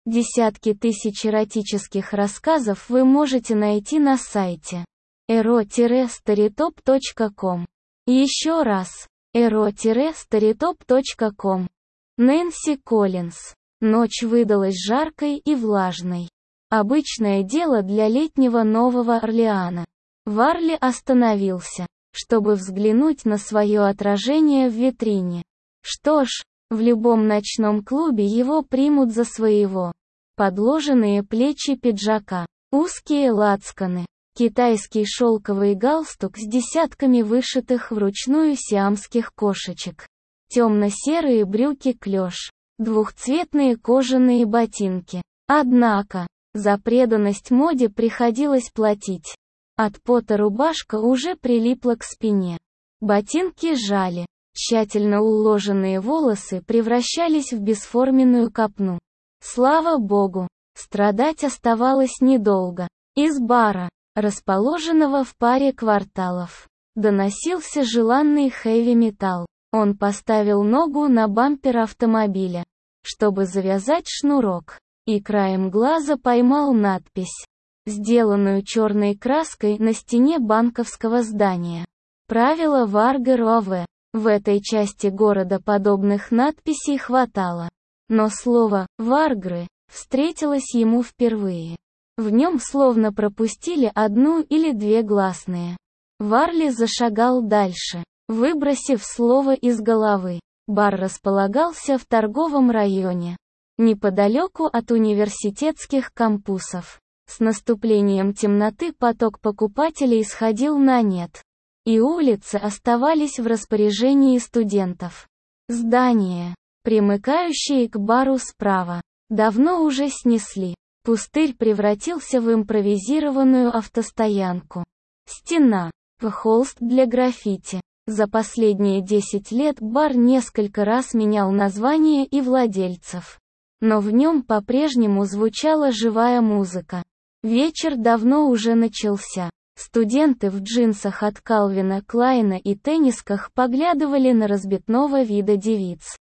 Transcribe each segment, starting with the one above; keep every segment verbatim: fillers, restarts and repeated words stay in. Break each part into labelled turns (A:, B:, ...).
A: Десятки тысяч эротических рассказов вы можете найти на сайте эро старитоп точка ком. Еще раз, эро старитоп точка ком. Нэнси Коллинз. Ночь выдалась жаркой и влажной. Обычное дело для летнего Нового Орлеана. Варли остановился, чтобы взглянуть на свое отражение в витрине. Что ж, в любом ночном клубе его примут за своего. Подложенные плечи пиджака, узкие лацканы, китайский шелковый галстук с десятками вышитых вручную сиамских кошечек, темно-серые брюки-клеш, двухцветные кожаные ботинки. Однако, за преданность моде приходилось платить. От пота рубашка уже прилипла к спине. Ботинки жали. Тщательно уложенные волосы превращались в бесформенную копну. Слава богу, страдать оставалось недолго. Из бара, расположенного в паре кварталов, доносился желанный хэви-металл. Он поставил ногу на бампер автомобиля, чтобы завязать шнурок, и краем глаза поймал надпись, сделанную черной краской на стене банковского здания. Правило Варгер-ОВ. В этой части города подобных надписей хватало. Но слово «варгры» встретилось ему впервые. В нем словно пропустили одну или две гласные. Варли зашагал дальше, выбросив слово из головы. Бар располагался в торговом районе, неподалеку от университетских кампусов. С наступлением темноты поток покупателей сходил на нет, и улицы оставались в распоряжении студентов. Здания, примыкающие к бару справа, давно уже снесли. Пустырь превратился в импровизированную автостоянку. Стена, в холст для граффити. За последние десять лет бар несколько раз менял название и владельцев. Но в нем по-прежнему звучала живая музыка. Вечер давно уже начался. Студенты в джинсах от Калвина Клайна и теннисках поглядывали на разбитного вида девиц,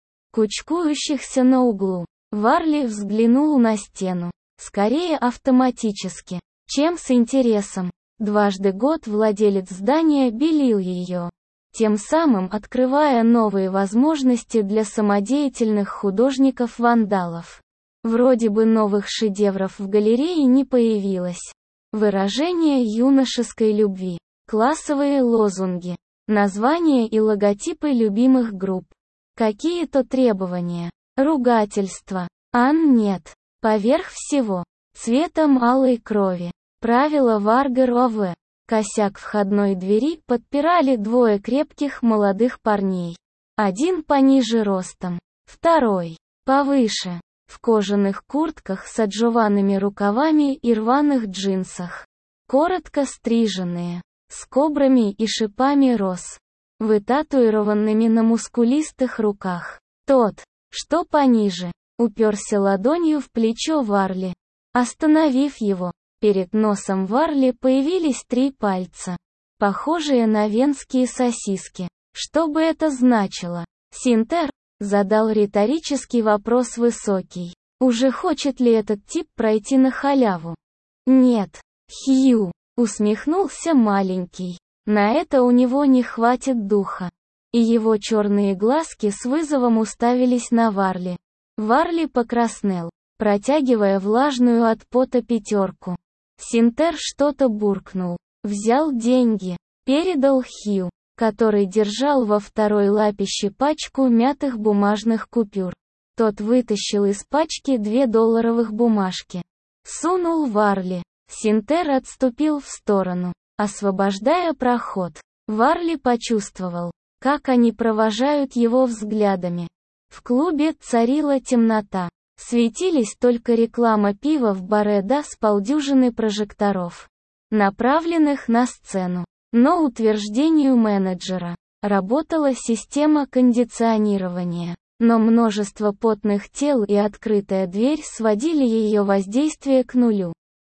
A: кучкующихся на углу. Варли взглянул на стену. Скорее автоматически, чем с интересом. Дважды год владелец здания белил ее, тем самым открывая новые возможности для самодеятельных художников-вандалов. Вроде бы новых шедевров в галерее не появилось. Выражение юношеской любви, классовые лозунги, названия и логотипы любимых групп, какие-то требования, ругательства. Ан нет. Поверх всего, цветом алой крови. Правило Варгер-ОВ. Косяк входной двери подпирали двое крепких молодых парней. Один пониже ростом, второй повыше. В кожаных куртках с отжеванными рукавами и рваных джинсах. Коротко стриженные, с кобрами и шипами роз, вытатуированными на мускулистых руках. Тот, что пониже, уперся ладонью в плечо Варли. Остановив его, перед носом Варли появились три пальца, похожие на венские сосиски. Что бы это значило? Синтер? Задал риторический вопрос высокий. Уже хочет ли этот тип пройти на халяву? Нет. Хью. Усмехнулся маленький. На это у него не хватит духа. И его черные глазки с вызовом уставились на Варли. Варли покраснел, протягивая влажную от пота пятерку. Синтер что-то буркнул. Взял деньги. Передал Хью, который держал во второй лапище пачку мятых бумажных купюр. Тот вытащил из пачки две долларовых бумажки. Сунул Варли. Синтер отступил в сторону, освобождая проход. Варли почувствовал, как они провожают его взглядами. В клубе царила темнота. Светились только реклама пива в баре да с полдюжины прожекторов, направленных на сцену. Но утверждению менеджера, работала система кондиционирования, но множество потных тел и открытая дверь сводили ее воздействие к нулю.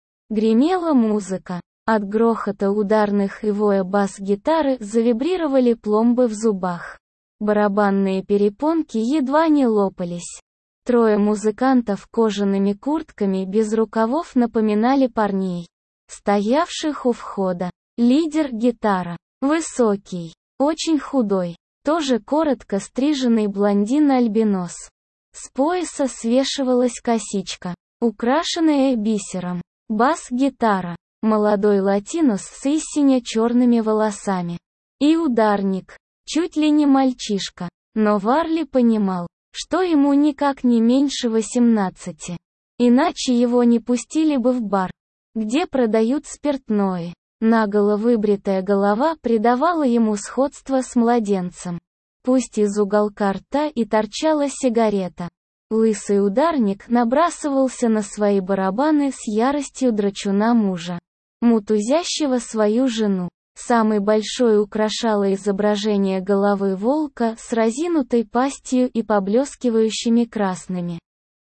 A: Гремела музыка. От грохота ударных и воя бас-гитары завибрировали пломбы в зубах. Барабанные перепонки едва не лопались. Трое музыкантов кожаными куртками без рукавов напоминали парней, стоявших у входа. Лидер гитара. Высокий, очень худой, тоже коротко стриженный блондин-альбинос. С пояса свешивалась косичка, украшенная бисером. Бас-гитара. Молодой латинос с истинно черными волосами. И ударник. Чуть ли не мальчишка. Но Варли понимал, что ему никак не меньше восемнадцати. Иначе его не пустили бы в бар, где продают спиртное. Наголо выбритая голова придавала ему сходство с младенцем. Пусть из уголка рта и торчала сигарета. Лысый ударник набрасывался на свои барабаны с яростью драчуна мужа, мутузящего свою жену. Самый большой украшало изображение головы волка с разинутой пастью и поблескивающими красными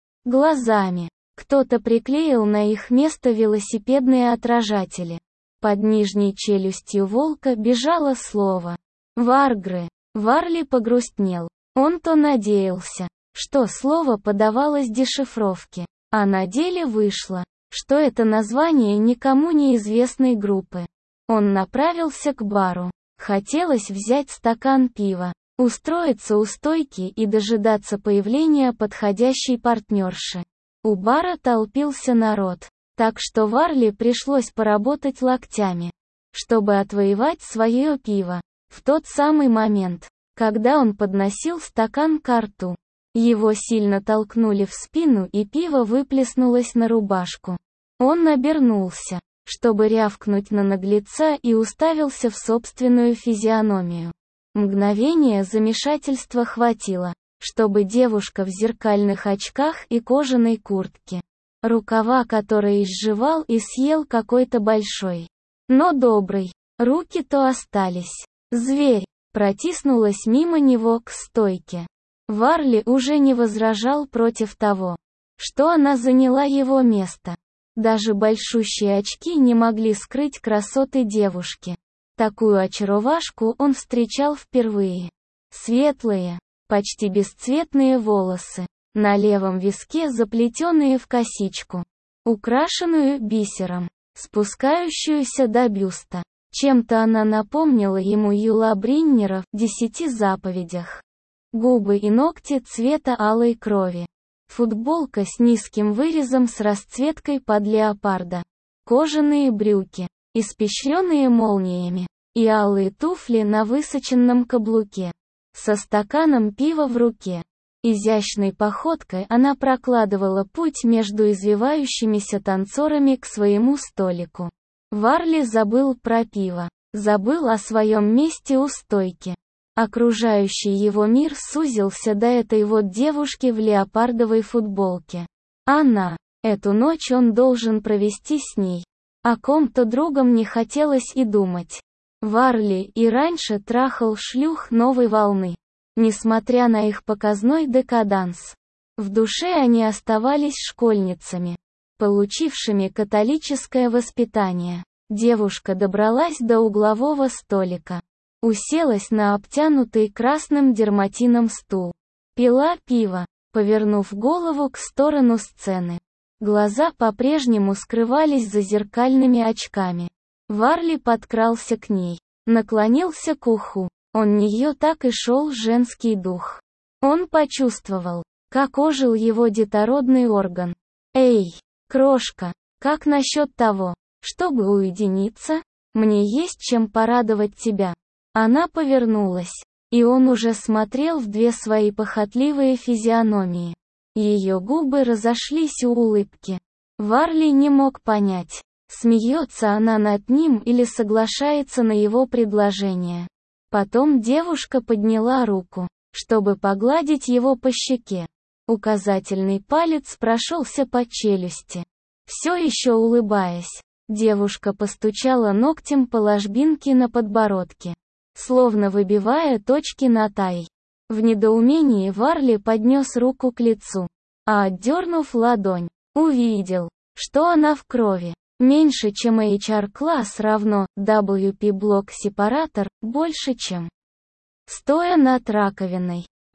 A: глазами. Кто-то приклеил на их место велосипедные отражатели. Под нижней челюстью волка бежало слово «Варгры». Варли погрустнел. Он-то надеялся, что слово подавалось дешифровке, а на деле вышло, что это название никому неизвестной группы. Он направился к бару. Хотелось взять стакан пива, устроиться у стойки и дожидаться появления подходящей партнерши. У бара толпился народ, так что Варли пришлось поработать локтями, чтобы отвоевать свое пиво. В тот самый момент, когда он подносил стакан ко рту, его сильно толкнули в спину и пиво выплеснулось на рубашку. Он обернулся, чтобы рявкнуть на наглеца, и уставился в собственную физиономию. Мгновение замешательства хватило, чтобы девушка в зеркальных очках и кожаной куртке, рукава которой изжевал и съел какой-то большой, но добрый, руки-то остались. Зверь протиснулась мимо него к стойке. Варли уже не возражал против того, что она заняла его место. Даже большущие очки не могли скрыть красоты девушки. Такую очаровашку он встречал впервые. Светлые, почти бесцветные волосы, на левом виске заплетенные в косичку, украшенную бисером, спускающуюся до бюста. Чем-то она напомнила ему Юла Бриннера в «Десяти заповедях». Губы и ногти цвета алой крови. Футболка с низким вырезом с расцветкой под леопарда. Кожаные брюки, испещренные молниями. И алые туфли на высоченном каблуке. Со стаканом пива в руке. Изящной походкой она прокладывала путь между извивающимися танцорами к своему столику. Варли забыл про пиво, забыл о своем месте у стойки. Окружающий его мир сузился до этой вот девушки в леопардовой футболке. Она. Эту ночь он должен провести с ней. О ком-то другом не хотелось и думать. Варли и раньше трахал шлюх новой волны. Несмотря на их показной декаданс, в душе они оставались школьницами, получившими католическое воспитание. Девушка добралась до углового столика. Уселась на обтянутый красным дерматином стул. Пила пиво, повернув голову к сторону сцены. Глаза по-прежнему скрывались за зеркальными очками. Варли подкрался к ней, наклонился к уху. Он нее так и шел женский дух. Он почувствовал, как ожил его детородный орган. «Эй, крошка, как насчет того, чтобы уединиться? Мне есть чем порадовать тебя». Она повернулась, и он уже смотрел в две свои похотливые физиономии. Ее губы разошлись у улыбки. Варли не мог понять, смеется она над ним или соглашается на его предложение. Потом девушка подняла руку, чтобы погладить его по щеке. Указательный палец прошелся по челюсти. Все еще улыбаясь, девушка постучала ногтем по ложбинке на подбородке, словно выбивая точки над «и». В недоумении Варли поднес руку к лицу, а отдернув ладонь, увидел, что она в крови. Меньше чем эйч ар-класс равно дабл ю пи-блок-сепаратор, больше чем. Стоя над раковиной,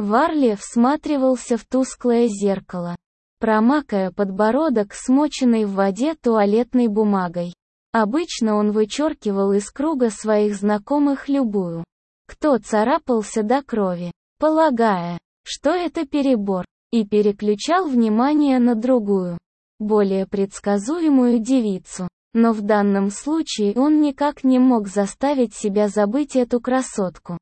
A: Варли всматривался в тусклое зеркало, промакая подбородок смоченной в воде туалетной бумагой. Обычно он вычеркивал из круга своих знакомых любую, кто царапался до крови, полагая, что это перебор, и переключал внимание на другую, более предсказуемую девицу. Но в данном случае он никак не мог заставить себя забыть эту красотку.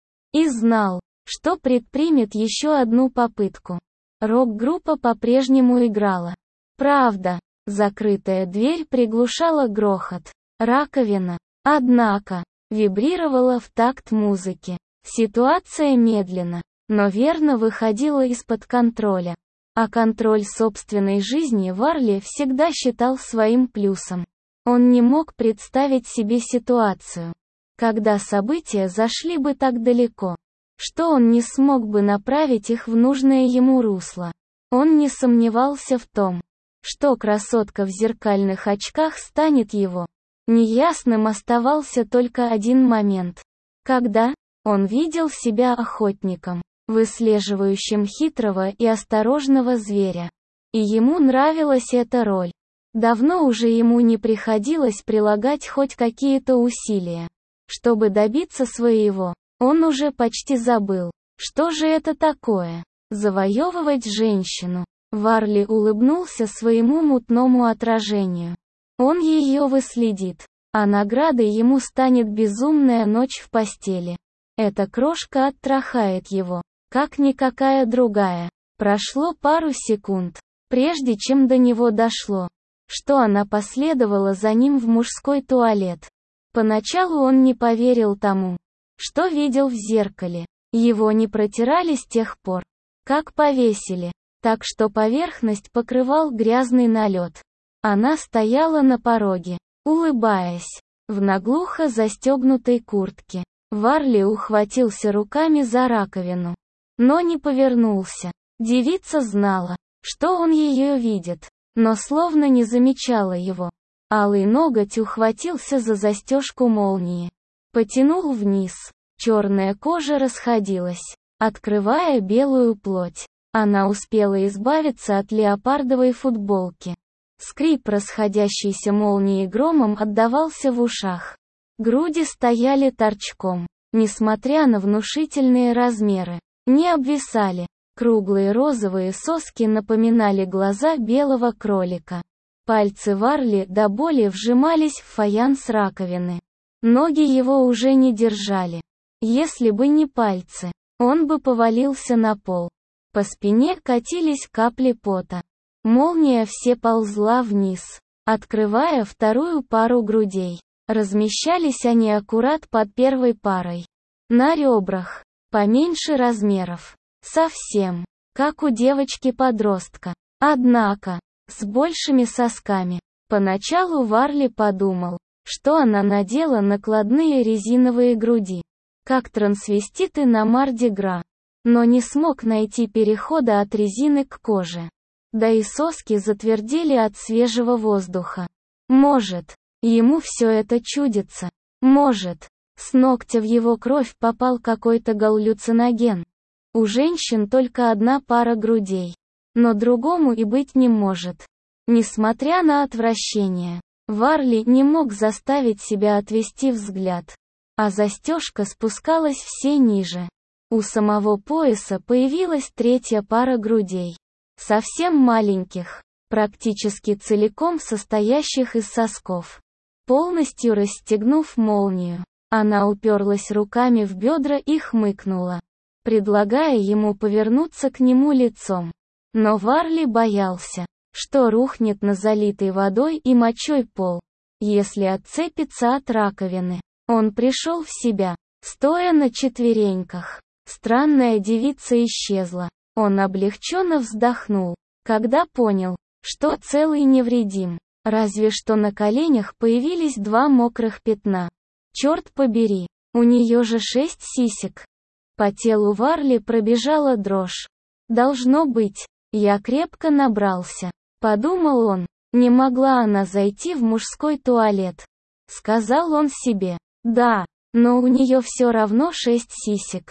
A: И знал, что предпримет еще одну попытку. Рок-группа по-прежнему играла. Правда, закрытая дверь приглушала грохот. Раковина, однако, вибрировала в такт музыки. Ситуация медленно, но верно выходила из-под контроля. А контроль собственной жизни Варли всегда считал своим плюсом. Он не мог представить себе ситуацию, когда события зашли бы так далеко, что он не смог бы направить их в нужное ему русло. Он не сомневался в том, что красотка в зеркальных очках станет его. Неясным оставался только один момент, когда он видел себя охотником, выслеживающим хитрого и осторожного зверя. И ему нравилась эта роль. Давно уже ему не приходилось прилагать хоть какие-то усилия, чтобы добиться своего. Он уже почти забыл, что же это такое – завоевывать женщину. Варли улыбнулся своему мутному отражению. Он ее выследит, а наградой ему станет безумная ночь в постели. Эта крошка оттрахает его, как никакая другая. Прошло пару секунд, прежде чем до него дошло, что она последовала за ним в мужской туалет. Поначалу он не поверил тому, что видел в зеркале. Его не протирали с тех пор, как повесили, так что поверхность покрывал грязный налет. Она стояла на пороге, улыбаясь, в наглухо застегнутой куртке. Варли ухватился руками за раковину, но не повернулся. Девица знала, что он ее видит, но словно не замечала его. Алый ноготь ухватился за застежку молнии. Потянул вниз. Черная кожа расходилась, открывая белую плоть. Она успела избавиться от леопардовой футболки. Скрип расходящейся молнии громом отдавался в ушах. Груди стояли торчком, несмотря на внушительные размеры. Не обвисали. Круглые розовые соски напоминали глаза белого кролика. Пальцы Варли до боли вжимались в фаянс раковины. Ноги его уже не держали. Если бы не пальцы, он бы повалился на пол. По спине катились капли пота. Молния все ползла вниз, открывая вторую пару грудей. Размещались они аккурат под первой парой. На ребрах, поменьше размеров. Совсем, как у девочки-подростка. Однако, с большими сосками. Поначалу Варли подумал, что она надела накладные резиновые груди, как трансвеститы на Марди-Гра. Но не смог найти перехода от резины к коже. Да и соски затвердели от свежего воздуха. Может, ему все это чудится. Может, с ногтя в его кровь попал какой-то галлюциноген. У женщин только одна пара грудей. Но другому и быть не может. Несмотря на отвращение, Варли не мог заставить себя отвести взгляд. А застежка спускалась все ниже. У самого пояса появилась третья пара грудей. Совсем маленьких, практически целиком состоящих из сосков. Полностью расстегнув молнию, она уперлась руками в бедра и хмыкнула, предлагая ему повернуться к нему лицом. Но Варли боялся, что рухнет на залитый водой и мочой пол, если отцепится от раковины. Он пришел в себя, стоя на четвереньках. Странная девица исчезла. Он облегченно вздохнул, когда понял, что цел и невредим. Разве что на коленях появились два мокрых пятна. Черт побери, у нее же шесть сисек. По телу Варли пробежала дрожь. Должно быть, я крепко набрался. Подумал он, не могла она зайти в мужской туалет. Сказал он себе, да, но у нее все равно шесть сисек.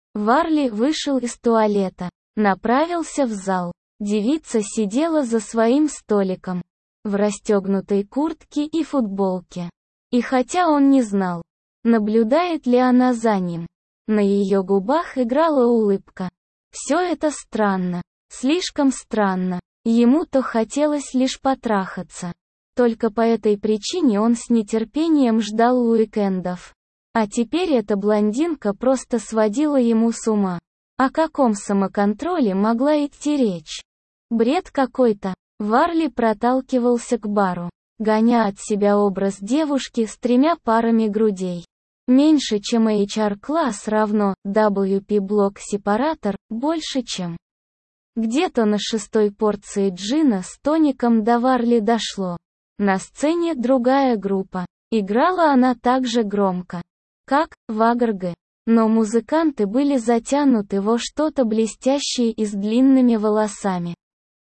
A: Варли вышел из туалета, направился в зал. Девица сидела за своим столиком, в расстегнутой куртке и футболке. И хотя он не знал, наблюдает ли она за ним, на ее губах играла улыбка. Все это странно, слишком странно. Ему то хотелось лишь потрахаться. Только по этой причине он с нетерпением ждал уикендов. А теперь эта блондинка просто сводила ему с ума. О каком самоконтроле могла идти речь? Бред какой-то. Варли проталкивался к бару, гоня от себя образ девушки с тремя парами грудей. Меньше чем эйч ар-класс равно дабл ю пи-блок-сепаратор, больше чем. Где-то на шестой порции джина с тоником до Варли дошло. На сцене другая группа. Играла она так же громко, как в АГРГ. Но музыканты были затянуты во что-то блестящее и с длинными волосами.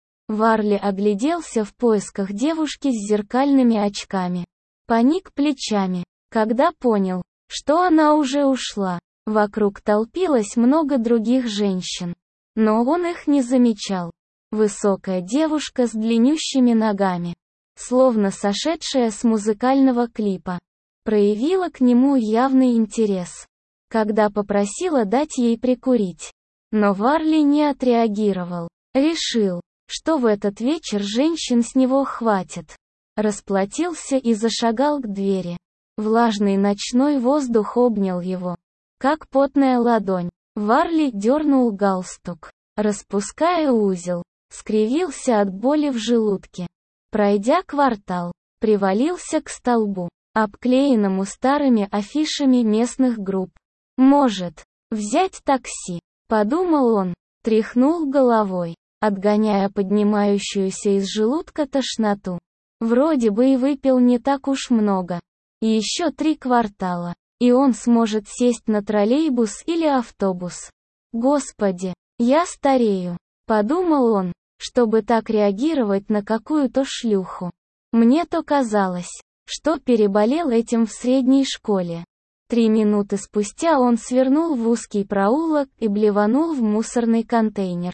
A: Варли огляделся в поисках девушки с зеркальными очками. Поник плечами, когда понял, что она уже ушла. Вокруг толпилось много других женщин. Но он их не замечал. Высокая девушка с длиннющими ногами, словно сошедшая с музыкального клипа, проявила к нему явный интерес, когда попросила дать ей прикурить. Но Варли не отреагировал. Решил, что в этот вечер женщин с него хватит. Расплатился и зашагал к двери. Влажный ночной воздух обнял его, как потная ладонь. Варли дернул галстук, распуская узел, скривился от боли в желудке. Пройдя квартал, привалился к столбу, обклеенному старыми афишами местных групп. «Может, взять такси?» — подумал он, тряхнул головой, отгоняя поднимающуюся из желудка тошноту. Вроде бы и выпил не так уж много. И еще три квартала, и он сможет сесть на троллейбус или автобус. «Господи, я старею», — подумал он, чтобы так реагировать на какую-то шлюху. Мне то казалось, что переболел этим в средней школе. Три минуты спустя он свернул в узкий проулок и блеванул в мусорный контейнер.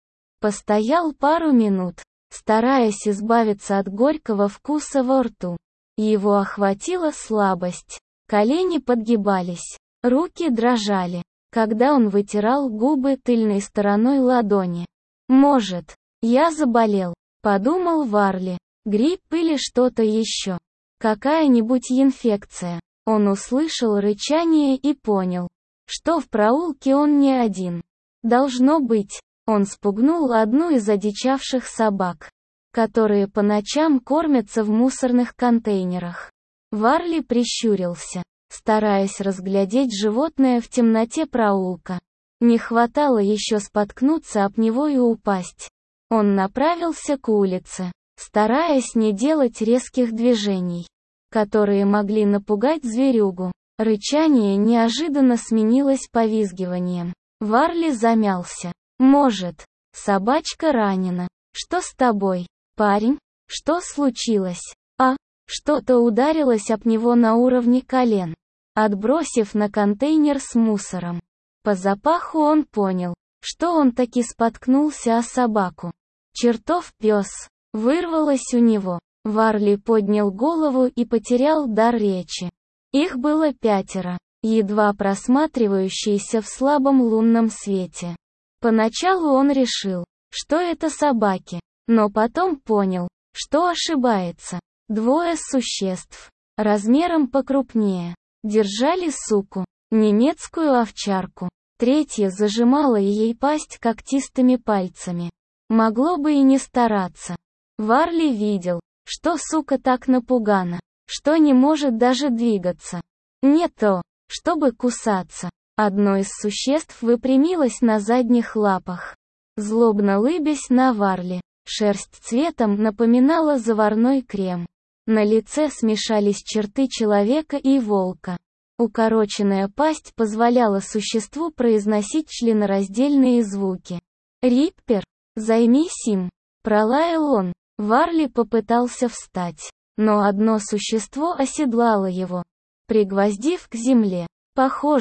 A: Постоял пару минут, стараясь избавиться от горького вкуса во рту. Его охватила слабость. Колени подгибались, руки дрожали, когда он вытирал губы тыльной стороной ладони. «Может, я заболел», — подумал Варли. «Грипп или что-то еще. Какая-нибудь инфекция». Он услышал рычание и понял, что в проулке он не один. Должно быть, он спугнул одну из одичавших собак, которые по ночам кормятся в мусорных контейнерах. Варли прищурился, стараясь разглядеть животное в темноте проулка. Не хватало еще споткнуться об него и упасть. Он направился к улице, стараясь не делать резких движений, которые могли напугать зверюгу. Рычание неожиданно сменилось повизгиванием. Варли замялся. «Может, собачка ранена? Что с тобой, парень? Что случилось?» «А?» Что-то ударилось об него на уровне колен, отбросив на контейнер с мусором. По запаху он понял, что он таки споткнулся о собаку. «Чертов пес!» Вырвалось у него. Варли поднял голову и потерял дар речи. Их было пятеро, едва просматривающиеся в слабом лунном свете. Поначалу он решил, что это собаки, но потом понял, что ошибается. Двое существ, размером покрупнее, держали суку, немецкую овчарку. Третья зажимала ей пасть когтистыми пальцами. Могло бы и не стараться. Варли видел, что сука так напугана, что не может даже двигаться. Не то, чтобы кусаться. Одно из существ выпрямилось на задних лапах, злобно лыбясь на Варли. Шерсть цветом напоминала заварной крем. На лице смешались черты человека и волка. Укороченная пасть позволяла существу произносить членораздельные звуки. «Риппер, займись им!» — пролаял он. Варли попытался встать, но одно существо оседлало его, пригвоздив к земле. Похоже,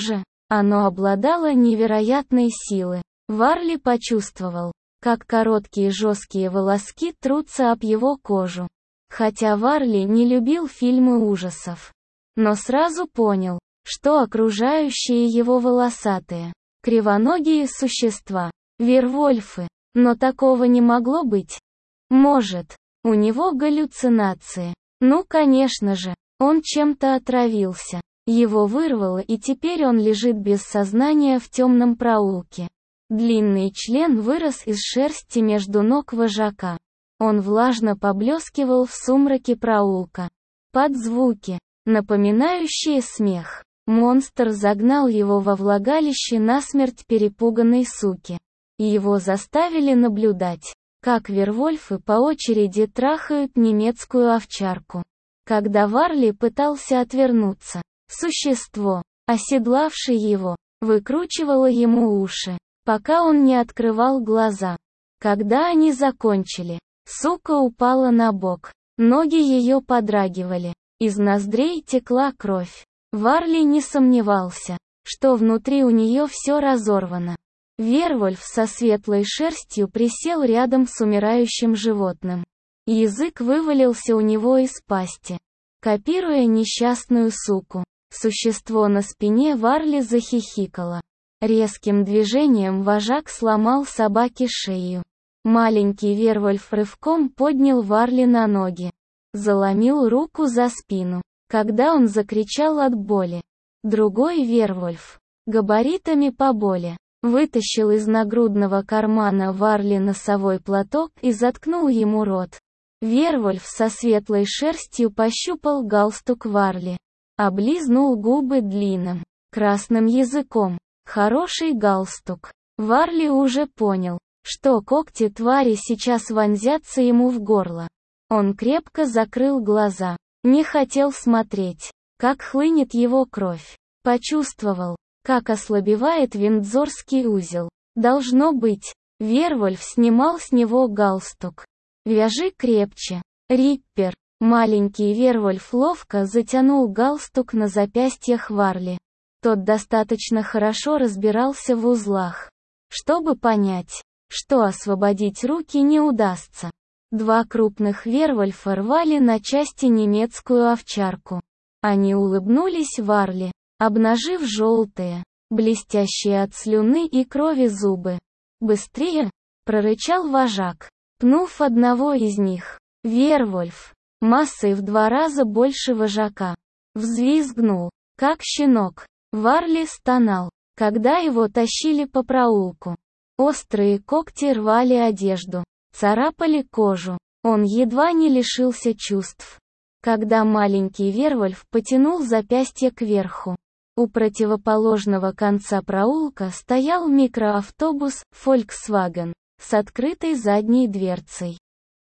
A: Оно обладало невероятной силой. Варли почувствовал, как короткие жесткие волоски трутся об его кожу. Хотя Варли не любил фильмы ужасов, но сразу понял, что окружающие его волосатые, кривоногие существа, вервольфы, но такого не могло быть. Может, у него галлюцинации. Ну, конечно же, он чем-то отравился. Его вырвало, и теперь он лежит без сознания в темном проулке. Длинный член вырос из шерсти между ног вожака. Он влажно поблескивал в сумраке проулка. Под звуки, напоминающие смех, монстр загнал его во влагалище насмерть перепуганной суки. И его заставили наблюдать, как вервольфы по очереди трахают немецкую овчарку. Когда Варли пытался отвернуться, существо, оседлавшее его, выкручивало ему уши, пока он не открывал глаза. Когда они закончили, сука упала на бок, ноги ее подрагивали, из ноздрей текла кровь. Варли не сомневался, что внутри у нее все разорвано. Вервольф со светлой шерстью присел рядом с умирающим животным. Язык вывалился у него из пасти. Копируя несчастную суку, существо на спине Варли захихикало. Резким движением вожак сломал собаке шею. Маленький вервольф рывком поднял Варли на ноги. Заломил руку за спину, когда он закричал от боли. Другой вервольф, габаритами поболее, вытащил из нагрудного кармана Варли носовой платок и заткнул ему рот. Вервольф со светлой шерстью пощупал галстук Варли. Облизнул губы длинным, красным языком. Хороший галстук. Варли уже понял, что когти твари сейчас вонзятся ему в горло. Он крепко закрыл глаза. Не хотел смотреть, как хлынет его кровь. Почувствовал, как ослабевает виндзорский узел. Должно быть, Вервольф снимал с него галстук. «Вяжи крепче, Риппер». Маленький Вервольф ловко затянул галстук на запястьях Варли. Тот достаточно хорошо разбирался в узлах, чтобы понять, что освободить руки не удастся. Два крупных вервольфа рвали на части немецкую овчарку. Они улыбнулись Варли, обнажив желтые, блестящие от слюны и крови зубы. «Быстрее!» — прорычал вожак, пнув одного из них. Вервольф, массой в два раза больше вожака, взвизгнул, как щенок. Варли стонал, когда его тащили по проулку. Острые когти рвали одежду, царапали кожу. Он едва не лишился чувств, когда маленький вервольф потянул запястье кверху. У противоположного конца проулка стоял микроавтобус Volkswagen с открытой задней дверцей.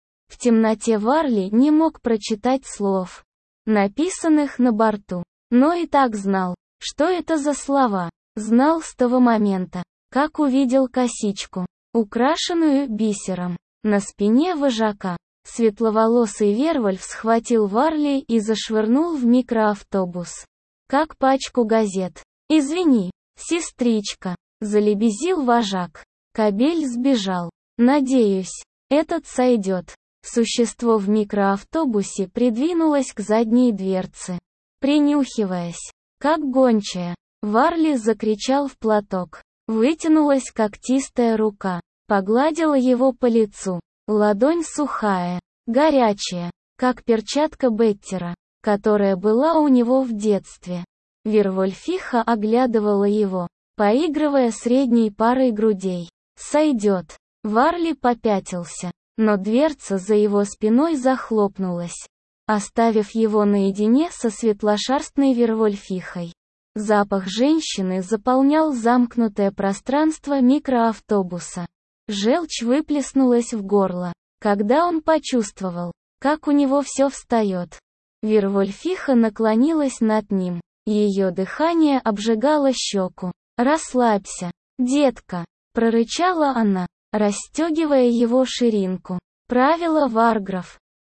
A: В темноте Варли не мог прочитать слов, написанных на борту, но и так знал, что это за слова. Знал с того момента, как увидел косичку, украшенную бисером, на спине вожака. Светловолосый вервольф схватил Варли и зашвырнул в микроавтобус, как пачку газет. «Извини, сестричка», — залебезил вожак. Кобель сбежал. «Надеюсь, этот сойдет». Существо в микроавтобусе придвинулось к задней дверце, принюхиваясь, как гончая. Варли закричал в платок. Вытянулась когтистая рука, погладила его по лицу. Ладонь сухая, горячая, как перчатка Беттера, которая была у него в детстве. Вервольфиха оглядывала его, поигрывая средней парой грудей. «Сойдет». Варли попятился, но дверца за его спиной захлопнулась, оставив его наедине со светлошерстной вервольфихой. Запах женщины заполнял замкнутое пространство микроавтобуса. Желчь выплеснулась в горло, когда он почувствовал, как у него все встает. Вервольфиха наклонилась над ним. Ее дыхание обжигало щеку. «Расслабься, детка», — прорычала она, расстегивая его ширинку. Правила Варгров.